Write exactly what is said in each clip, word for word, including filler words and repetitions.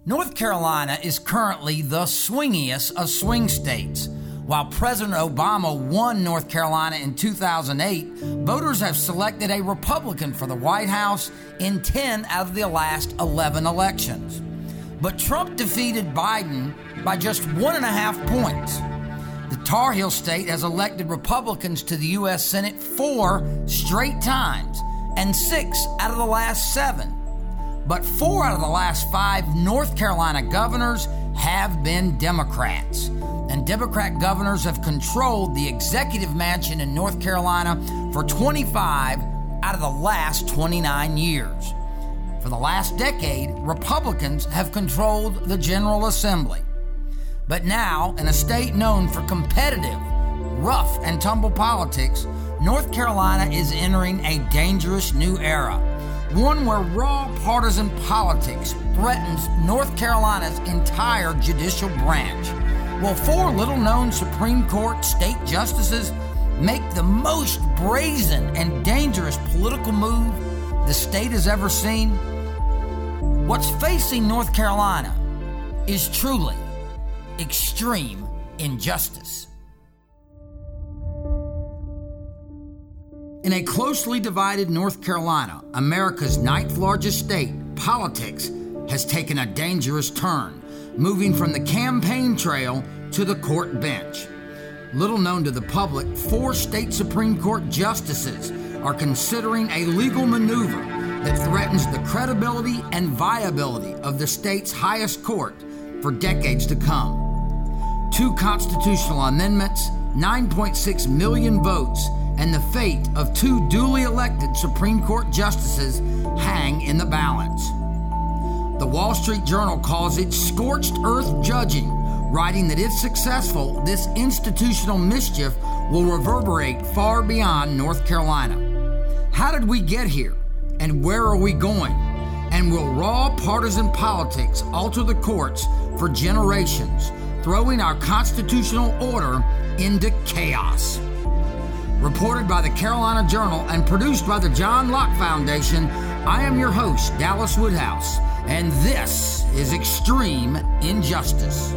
North Carolina is currently the swingiest of swing states. While President Obama won North Carolina in two thousand eight, voters have selected a Republican for the White House in ten out of the last eleven elections. But Trump defeated Biden by just one and a half points. The Tar Heel State has elected Republicans to the U S Senate four straight times, and six out of the last seven. But four out of the last five North Carolina governors have been Democrats. And Democrat governors have controlled the executive mansion in North Carolina for twenty-five out of the last twenty-nine years. For the last decade, Republicans have controlled the General Assembly. But now, in a state known for competitive, rough and tumble politics, North Carolina is entering a dangerous new era. One where raw partisan politics threatens North Carolina's entire judicial branch. Will four little-known Supreme Court state justices make the most brazen and dangerous political move the state has ever seen? What's facing North Carolina is truly extreme injustice. In a closely divided North Carolina, America's ninth largest state, politics has taken a dangerous turn, moving from the campaign trail to the court bench. Little known to the public, four state Supreme Court justices are considering a legal maneuver that threatens the credibility and viability of the state's highest court for decades to come. Two constitutional amendments, nine point six million votes, and the fate of two duly elected Supreme Court justices hang in the balance. The Wall Street Journal calls it scorched earth judging, writing that if successful, this institutional mischief will reverberate far beyond North Carolina. How did we get here? And where are we going? And will raw partisan politics alter the courts for generations, throwing our constitutional order into chaos? Reported by the Carolina Journal and produced by the John Locke Foundation, I am your host, Dallas Woodhouse, and this is Extreme Injustice.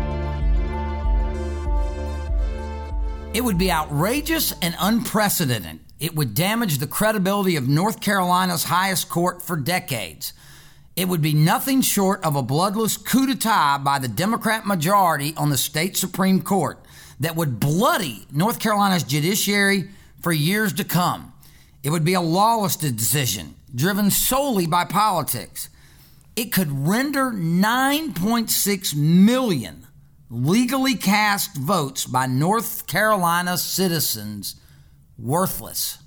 It would be outrageous and unprecedented. It would damage the credibility of North Carolina's highest court for decades. It would be nothing short of a bloodless coup d'etat by the Democrat majority on the state Supreme Court that would bloody North Carolina's judiciary for years to come. It would be a lawless decision driven solely by politics. It could render nine point six million legally cast votes by North Carolina citizens worthless.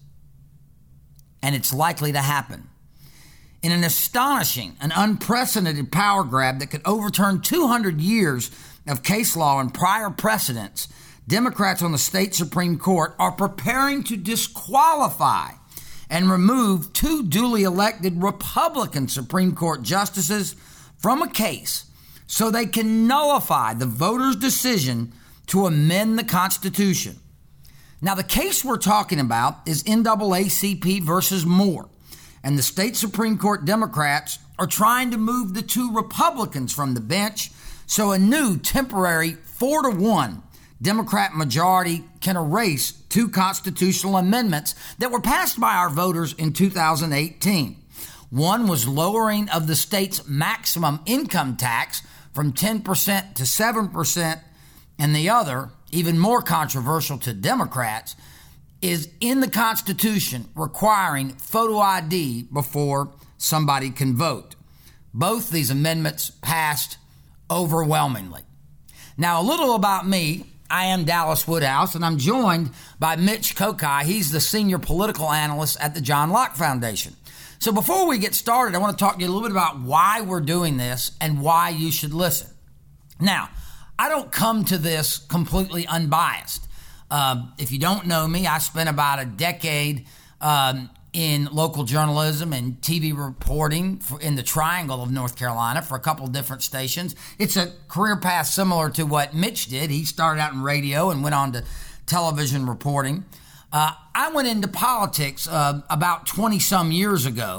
And it's likely to happen. In an astonishing and unprecedented power grab that could overturn two hundred years of case law and prior precedents, Democrats on the state Supreme Court are preparing to disqualify and remove two duly elected Republican Supreme Court justices from a case so they can nullify the voters' decision to amend the Constitution. Now, the case we're talking about is N double A C P versus Moore, and the state Supreme Court Democrats are trying to move the two Republicans from the bench so a new temporary four to one Democrat majority can erase two constitutional amendments that were passed by our voters in two thousand eighteen. One was lowering of the state's maximum income tax from ten percent to seven percent, and the other, even more controversial to Democrats, is in the Constitution requiring photo I D before somebody can vote. Both these amendments passed overwhelmingly. Now, a little about me. I am Dallas Woodhouse, and I'm joined by Mitch Kokai. He's the senior political analyst at the John Locke Foundation. So before we get started, I want to talk to you a little bit about why we're doing this and why you should listen. Now, I don't come to this completely unbiased. Uh, if you don't know me, I spent about a decade um, in local journalism and T V reporting for, in the Triangle of North Carolina for a couple of different stations. It's a career path similar to what Mitch did. He started out in radio and went on to television reporting. Uh, I went into politics uh, about twenty-some years ago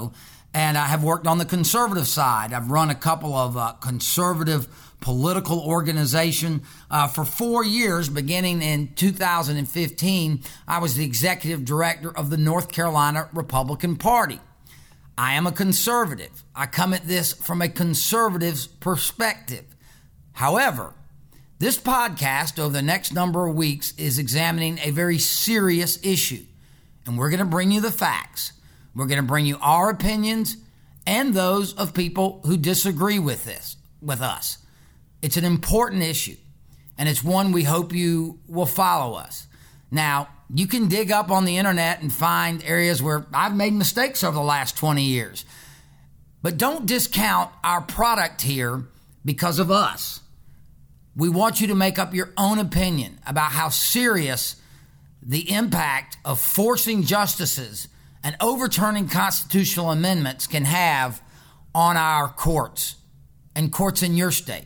And I have worked on the conservative side. I've run a couple of uh, conservative political organization uh, for four years. Beginning in two thousand fifteen, I was the executive director of the North Carolina Republican Party. I am a conservative. I come at this from a conservative's perspective. However, this podcast over the next number of weeks is examining a very serious issue, and we're going to bring you the facts. We're going to bring you our opinions and those of people who disagree with this, with us. It's an important issue, and it's one we hope you will follow us. Now, you can dig up on the internet and find areas where I've made mistakes over the last twenty years. But don't discount our product here because of us. We want you to make up your own opinion about how serious the impact of forcing justices and overturning constitutional amendments can have on our courts and courts in your state.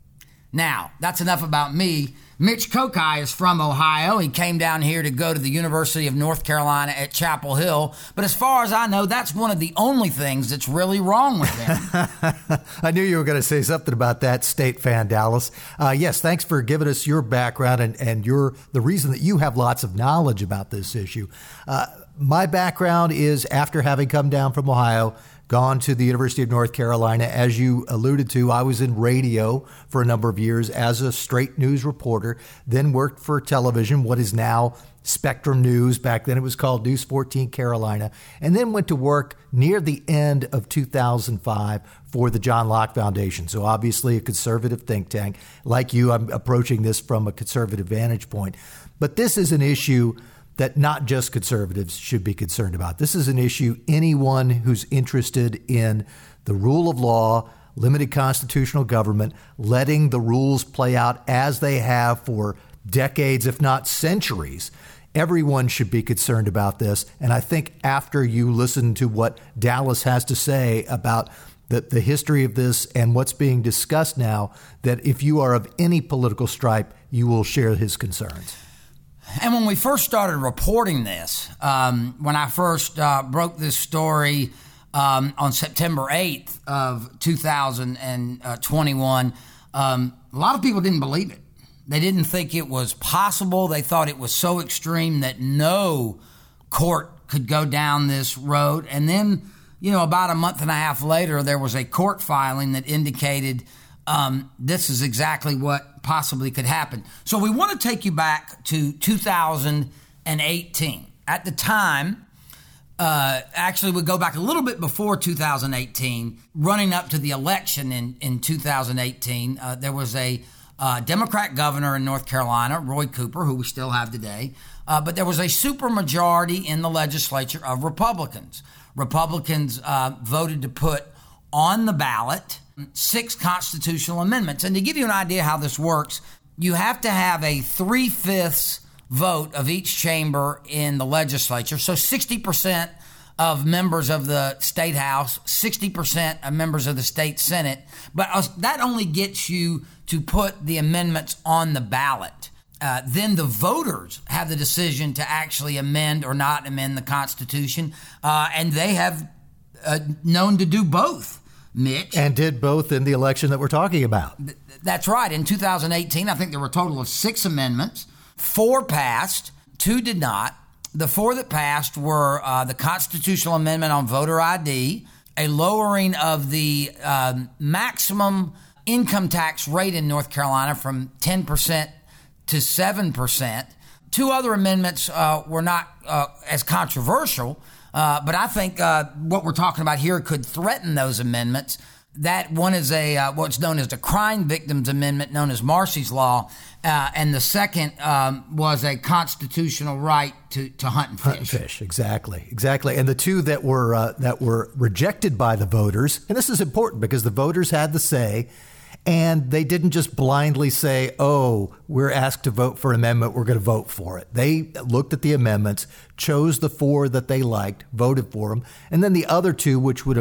Now, that's enough about me. Mitch Kokai is from Ohio. He came down here to go to the University of North Carolina at Chapel Hill. But as far as I know, that's one of the only things that's really wrong with him. I knew you were going to say something about that, State fan Dallas. Uh, yes, thanks for giving us your background and, and your the reason that you have lots of knowledge about this issue. Uh, my background is after having come down from Ohio, gone to the University of North Carolina. As you alluded to, I was in radio for a number of years as a straight news reporter, then worked for television, what is now Spectrum News. Back then it was called News fourteen Carolina, and then went to work near the end of two thousand five for the John Locke Foundation. So obviously a conservative think tank. Like you, I'm approaching this from a conservative vantage point. But this is an issue that not just conservatives should be concerned about. This is an issue anyone who's interested in the rule of law, limited constitutional government, letting the rules play out as they have for decades, if not centuries. Everyone should be concerned about this. And I think after you listen to what Dallas has to say about the, the history of this and what's being discussed now, that if you are of any political stripe, you will share his concerns. And when we first started reporting this, um, when I first uh, broke this story um, on September eighth of two thousand twenty-one, um, a lot of people didn't believe it. They didn't think it was possible. They thought it was so extreme that no court could go down this road. And then, you know, about a month and a half later, there was a court filing that indicated Um, this is exactly what possibly could happen. So we want to take you back to two thousand eighteen. At the time, uh, actually we go back a little bit before two thousand eighteen, running up to the election in, in two thousand eighteen. Uh, there was a uh, Democrat governor in North Carolina, Roy Cooper, who we still have today, uh, but there was a supermajority in the legislature of Republicans. Republicans uh, voted to put on the ballot six constitutional amendments. And to give you an idea how this works, you have to have a three-fifths vote of each chamber in the legislature. So sixty percent of members of the state house, sixty percent of members of the state senate. But that only gets you to put the amendments on the ballot. Uh, then the voters have the decision to actually amend or not amend the Constitution. Uh, and they have uh, known to do both. Mitch. And did both in the election that we're talking about. Th- that's right. In two thousand eighteen, I think there were a total of six amendments. Four passed, two did not. The four that passed were uh, the constitutional amendment on voter I D, a lowering of the um, maximum income tax rate in North Carolina from ten percent to seven percent. Two other amendments uh, were not uh, as controversial. Uh, but I think uh, what we're talking about here could threaten those amendments. That one is a uh, what's known as the Crime Victims Amendment, known as Marsy's Law, uh, and the second um, was a constitutional right to, to hunt and fish. Hunt and fish, exactly, exactly. And the two that were uh, that were rejected by the voters, and this is important because the voters had the say. And they didn't just blindly say, oh, we're asked to vote for an amendment, we're going to vote for it. They looked at the amendments, chose the four that they liked, voted for them. And then the other two, which would have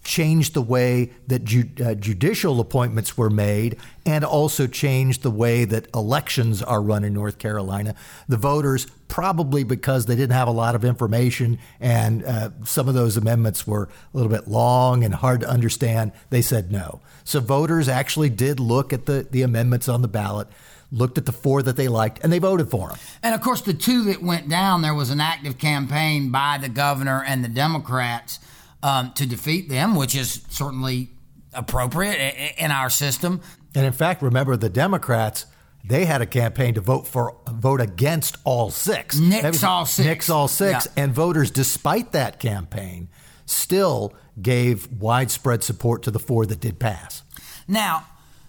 changed the way that ju- uh, judicial appointments were made, and also changed the way that elections are run in North Carolina. The voters, probably because they didn't have a lot of information and uh, some of those amendments were a little bit long and hard to understand, they said no. So voters actually did look at the, the amendments on the ballot, looked at the four that they liked, and they voted for them. And, of course, the two that went down, there was an active campaign by the governor and the Democrats um, to defeat them, which is certainly appropriate in our system. And, in fact, remember, the Democrats, they had a campaign to vote for vote against all six. Nix all six. Nix all six. Yeah. And voters, despite that campaign, still gave widespread support to the four that did pass. Now,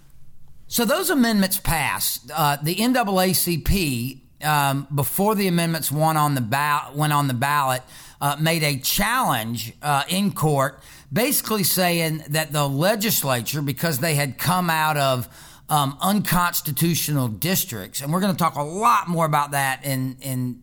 so those amendments passed. Uh, the N double A C P, um, before the amendments went on the, ba- went on the ballot, uh, made a challenge uh, in court, basically saying that the legislature, because they had come out of um, unconstitutional districts, and we're going to talk a lot more about that in in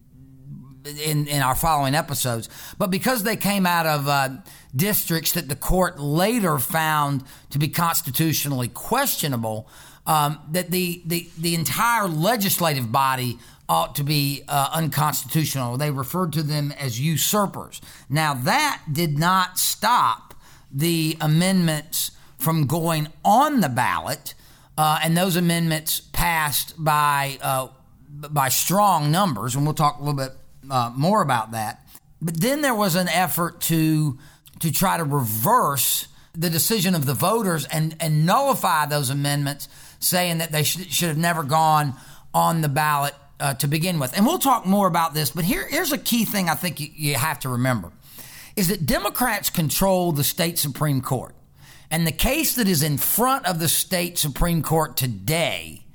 in, in our following episodes, but because they came out of uh, districts that the court later found to be constitutionally questionable, um, that the, the, the entire legislative body ought to be uh, unconstitutional. They referred to them as usurpers. Now, that did not stop the amendments from going on the ballot, uh, and those amendments passed by uh, by strong numbers, and we'll talk a little bit uh, more about that. But then there was an effort to to try to reverse the decision of the voters and, and nullify those amendments, saying that they should, should have never gone on the ballot uh, to begin with. And we'll talk more about this, but here, here's a key thing I think you, you have to remember, is that Democrats control the state Supreme Court. And the case that is in front of the state Supreme Court today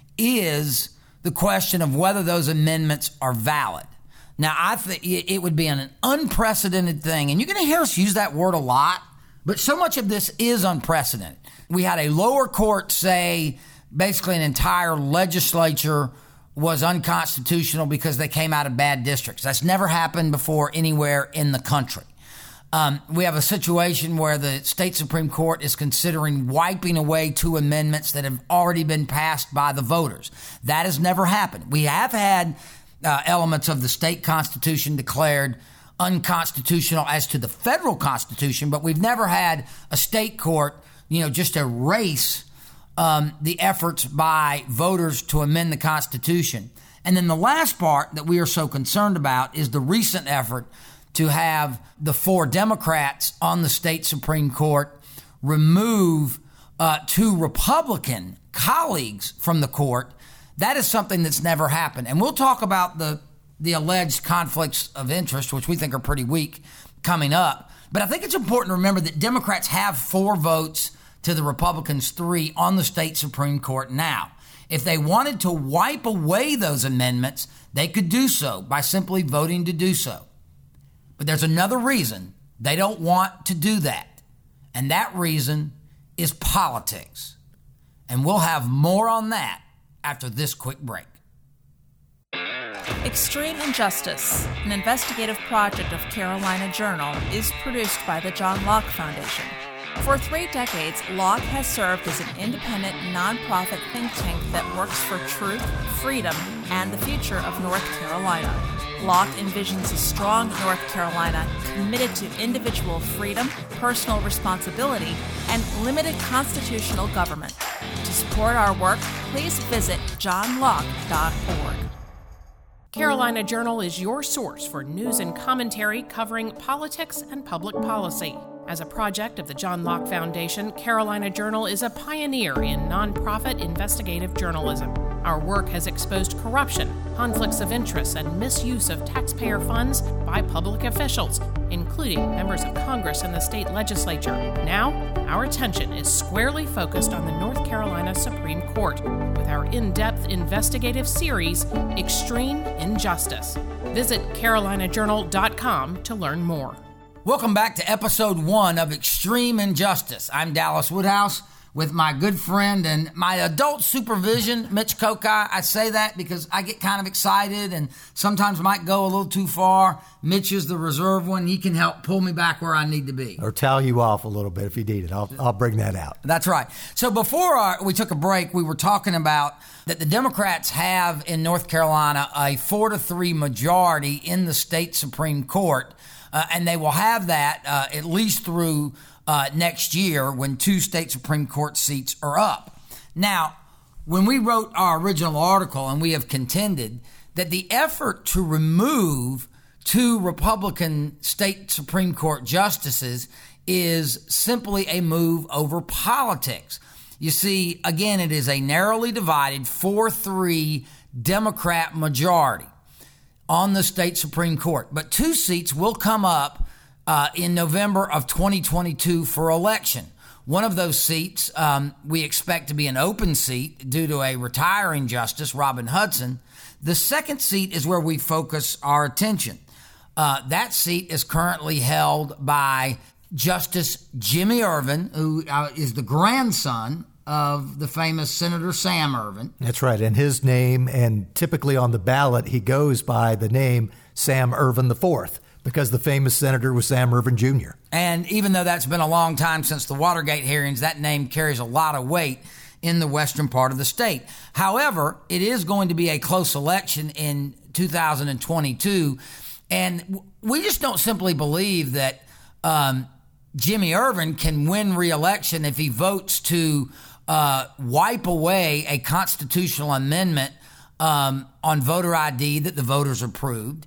is the question of whether those amendments are valid. Now, I think it would be an unprecedented thing, and you're going to hear us use that word a lot, but so much of this is unprecedented. We had a lower court say basically an entire legislature was unconstitutional because they came out of bad districts. That's never happened before anywhere in the country. Um, we have a situation where the state Supreme Court is considering wiping away two amendments that have already been passed by the voters. That has never happened. We have had uh, elements of the state constitution declared unconstitutional as to the federal constitution, but we've never had a state court, you know, just erase um, the efforts by voters to amend the Constitution. And then the last part that we are so concerned about is the recent effort to have the four Democrats on the state Supreme Court remove uh, two Republican colleagues from the court. That is something that's never happened. And we'll talk about the, the alleged conflicts of interest, which we think are pretty weak, coming up. But I think it's important to remember that Democrats have four votes to the Republicans' three on the state Supreme Court now. If they wanted to wipe away those amendments, they could do so by simply voting to do so. But there's another reason they don't want to do that, and that reason is politics. And we'll have more on that after this quick break. Extreme Injustice, an investigative project of Carolina Journal, is produced by the John Locke Foundation. For three decades, Locke has served as an independent, nonprofit think tank that works for truth, freedom, and the future of North Carolina. Locke envisions a strong North Carolina committed to individual freedom, personal responsibility, and limited constitutional government. To support our work, please visit john locke dot org. Carolina Journal is your source for news and commentary covering politics and public policy. As a project of the John Locke Foundation, Carolina Journal is a pioneer in nonprofit investigative journalism. Our work has exposed corruption, conflicts of interest, and misuse of taxpayer funds by public officials, including members of Congress and the state legislature. Now, our attention is squarely focused on the North Carolina Supreme Court with our in-depth investigative series, Extreme Injustice. Visit carolina journal dot com to learn more. Welcome back to episode one of Extreme Injustice. I'm Dallas Woodhouse. with my good friend and my adult supervision, Mitch Kokai. I say that because I get kind of excited and sometimes might go a little too far. Mitch is the reserve one. He can help pull me back where I need to be. Or towel you off a little bit if you need it. I'll, I'll bring that out. That's right. So before our, we took a break, we were talking about that the Democrats have in North Carolina a four to three majority in the state Supreme Court, uh, and they will have that uh, at least through Uh, next year when two state Supreme Court seats are up. Now, when we wrote our original article, and we have contended that the effort to remove two Republican state Supreme Court justices is simply a move over politics. You see, again, it is a narrowly divided four three Democrat majority on the state Supreme Court. But two seats will come up Uh, in November of twenty twenty-two for election. One of those seats um, we expect to be an open seat due to a retiring justice, Robin Hudson. The second seat is where we focus our attention. Uh, that seat is currently held by Justice Jimmy Ervin, who uh, is the grandson of the famous Senator Sam Ervin. That's right. And his name, and typically on the ballot, he goes by the name Sam Ervin the fourth. Because the famous senator was Sam Ervin Junior And even though that's been a long time since the Watergate hearings, that name carries a lot of weight in the western part of the state. However, it is going to be a close election in two thousand twenty-two, and we just don't simply believe that um, Jimmy Ervin can win re-election if he votes to uh, wipe away a constitutional amendment um, on voter I D that the voters approved,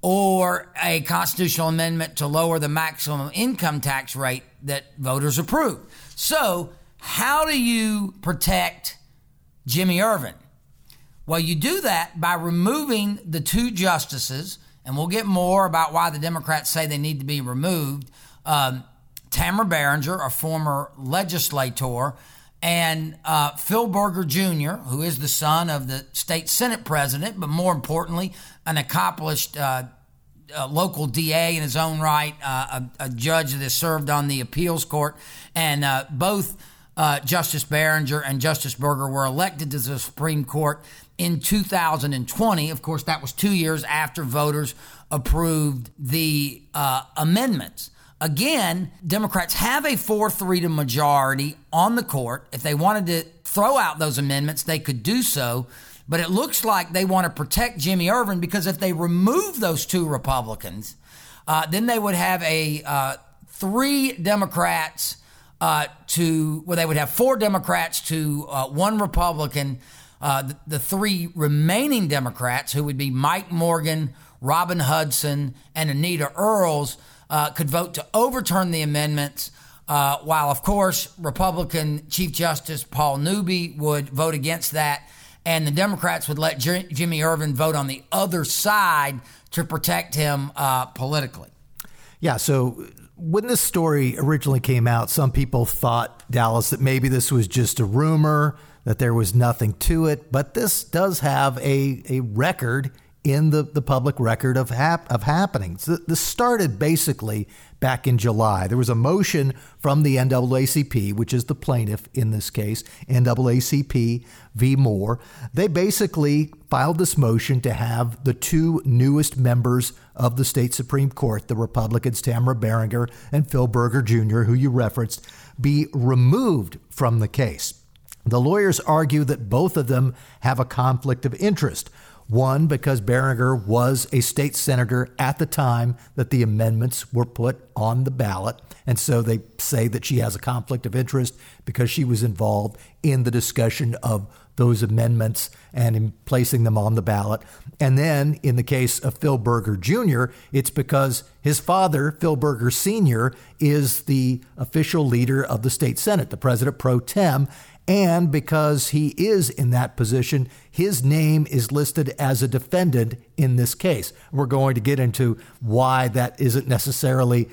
or a constitutional amendment to lower the maximum income tax rate that voters approved. So how do you protect Jimmy Ervin? Well, you do that by removing the two justices, and we'll get more about why the Democrats say they need to be removed. Um, Tamara Barringer, a former legislator, and uh, Phil Berger Junior, who is the son of the state Senate president, but more importantly, an accomplished uh, uh, local D A in his own right, uh, a, a judge that has served on the appeals court. And uh, both uh, Justice Barringer and Justice Berger were elected to the Supreme Court in two thousand twenty. Of course, that was two years after voters approved the uh, amendments. Again, Democrats have a four three to majority on the court. If they wanted to throw out those amendments, they could do so. But it looks like they want to protect Jimmy Ervin, because if they remove those two Republicans, uh, then they would have a uh, three Democrats uh, to, well, they would have four Democrats to uh, one Republican. Uh, the, the three remaining Democrats, who would be Mike Morgan, Robin Hudson, and Anita Earls, Uh, could vote to overturn the amendments, uh, while, of course, Republican Chief Justice Paul Newby would vote against that, and the Democrats would let J- Jimmy Ervin vote on the other side to protect him uh, politically. Yeah, so when this story originally came out, some people thought, Dallas, that maybe this was just a rumor, that there was nothing to it, but this does have a, a record in the, the public record of hap- of happenings. This started basically back in July. There was a motion from the N double A C P, which is the plaintiff in this case, N double A C P v. Moore. They basically filed this motion to have the two newest members of the state Supreme Court, the Republicans Tamara Barringer and Phil Berger Junior, who you referenced, be removed from the case. The lawyers argue that both of them have a conflict of interest. One, because Barringer was a state senator at the time that the amendments were put on the ballot. And so they say that she has a conflict of interest because she was involved in the discussion of those amendments and in placing them on the ballot. And then in the case of Phil Berger Junior, it's because his father, Phil Berger Senior, is the official leader of the state Senate, the president pro tem. And because he is in that position, his name is listed as a defendant in this case. We're going to get into why that isn't necessarily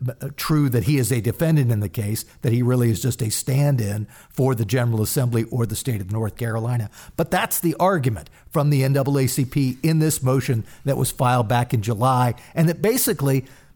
true, that he is a defendant in the case, that he really is just a stand-in for the General Assembly or the state of North Carolina. But that's the argument from the N double A C P in this motion that was filed back in July, and that basically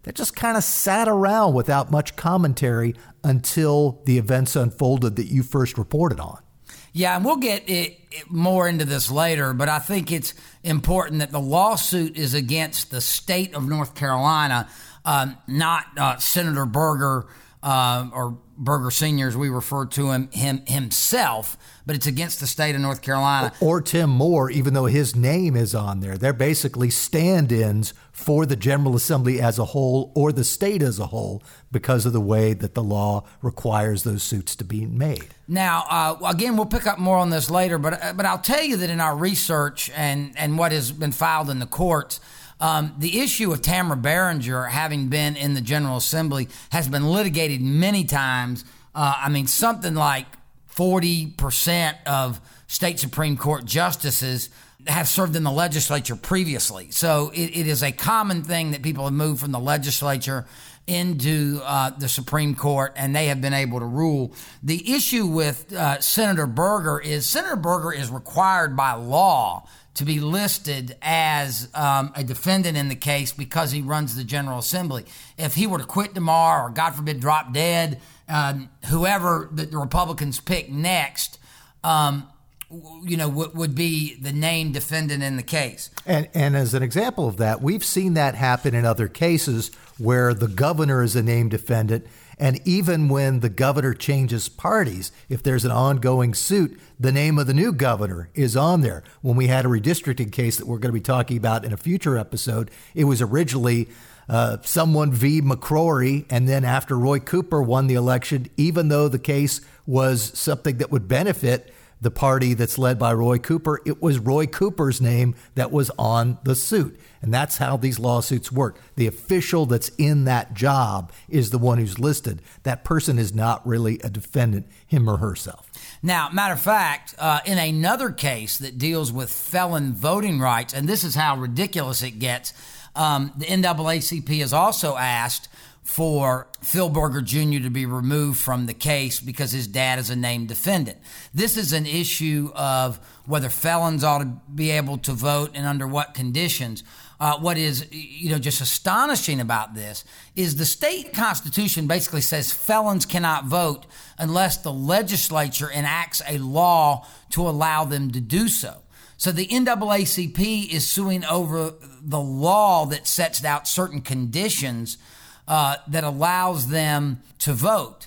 that just kind of sat around without much commentary until the events unfolded that you first reported on. Yeah, and we'll get it, it more into this later, but I think it's important that the lawsuit is against the state of North Carolina, um, not uh, Senator Berger uh, or Berger Senior, as we refer to him, him himself, but it's against the state of North Carolina. Or Tim Moore, even though his name is on there. They're basically stand-ins for the General Assembly as a whole or the state as a whole because of the way that the law requires those suits to be made. Now, uh, again, we'll pick up more on this later, but uh, but I'll tell you that in our research and, and what has been filed in the courts, Um, the issue of Tamara Barringer having been in the General Assembly has been litigated many times. Uh, I mean, something like forty percent of state Supreme Court justices have served in the legislature previously. So it, it is a common thing that people have moved from the legislature into uh, the Supreme Court, and they have been able to rule. The issue with uh, Senator Berger is Senator Berger is required by law to be listed as um, a defendant in the case because he runs the General Assembly. If he were to quit tomorrow or, God forbid, drop dead, um, whoever the, the Republicans pick next, um, you know, w- would be the named defendant in the case. And, and as an example of that, we've seen that happen in other cases where the governor is a named defendant. And even when the governor changes parties, if there's an ongoing suit, the name of the new governor is on there. When we had a redistricting case that we're going to be talking about in a future episode, it was originally uh, someone v. McCrory. And then after Roy Cooper won the election, even though the case was something that would benefit the party that's led by Roy Cooper, it was Roy Cooper's name that was on the suit. And that's how these lawsuits work. The official that's in that job is the one who's listed. That person is not really a defendant, him or herself. Now, matter of fact, uh, in another case that deals with felon voting rights, and this is how ridiculous it gets, um, the N double A C P has also asked for Phil Berger Junior to be removed from the case because his dad is a named defendant. This is an issue of whether felons ought to be able to vote and under what conditions. Uh, what is, you know, just astonishing about this is the state constitution basically says felons cannot vote unless the legislature enacts a law to allow them to do so. So the N double A C P is suing over the law that sets out certain conditions uh, that allows them to vote.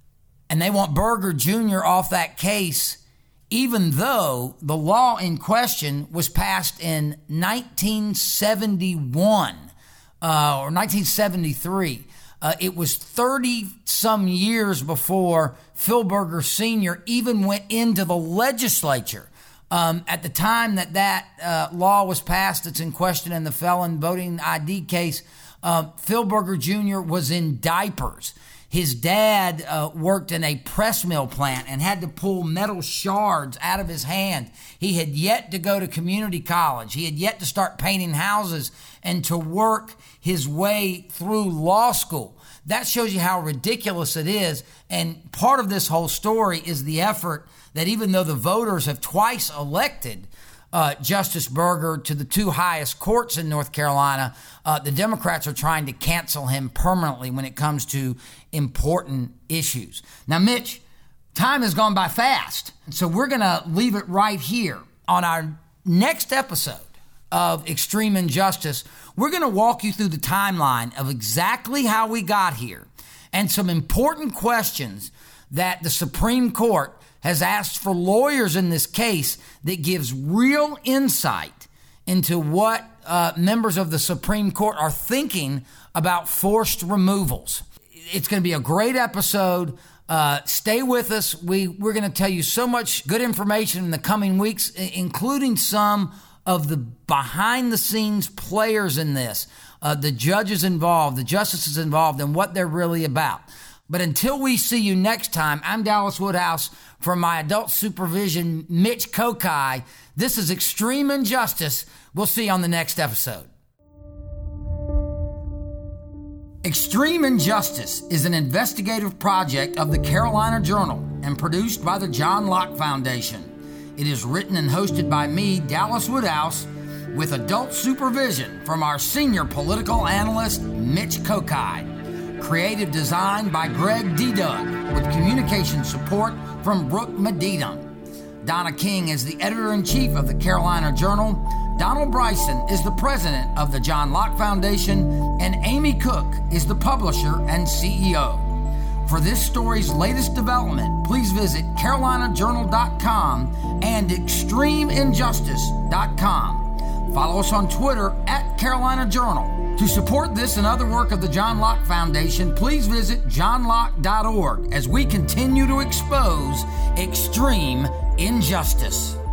And they want Berger Junior off that case, even though the law in question was passed in nineteen seventy-one uh, or nineteen seventy-three. Uh, it was thirty-some years before Phil Berger Senior even went into the legislature. Um, at the time that that uh, law was passed that's in question in the felon voting I D case, uh, Phil Berger Junior was in diapers. His dad uh, worked in a press mill plant and had to pull metal shards out of his hand. He had yet to go to community college. He had yet to start painting houses and to work his way through law school. That shows you how ridiculous it is. And part of this whole story is the effort that even though the voters have twice elected Uh, Justice Berger to the two highest courts in North Carolina, uh, the Democrats are trying to cancel him permanently when it comes to important issues. Now, Mitch, time has gone by fast, so we're going to leave it right here. On our next episode of Extreme Injustice, we're going to walk you through the timeline of exactly how we got here and some important questions that the Supreme Court has asked for lawyers in this case that gives real insight into what uh, members of the Supreme Court are thinking about forced removals. It's going to be a great episode. Uh, stay with us. We, we're going to tell you so much good information in the coming weeks, including some of the behind-the-scenes players in this, uh, the judges involved, the justices involved, and what they're really about. But until we see you next time, I'm Dallas Woodhouse from my adult supervision, Mitch Kokai. This is Extreme Injustice. We'll see you on the next episode. Extreme Injustice is an investigative project of the Carolina Journal and produced by the John Locke Foundation. It is written and hosted by me, Dallas Woodhouse, with adult supervision from our senior political analyst, Mitch Kokide. Creative design by Greg D. Doug, with communication support from Brooke Medina. Donna King is the editor-in-chief of the Carolina Journal. Donald Bryson is the president of the John Locke Foundation, and Amy Cook is the publisher and C E O. For this story's latest development, please visit carolina journal dot com and extreme injustice dot com. Follow us on Twitter at Carolina Journal. To support this and other work of the John Locke Foundation, please visit john locke dot org as we continue to expose extreme injustice.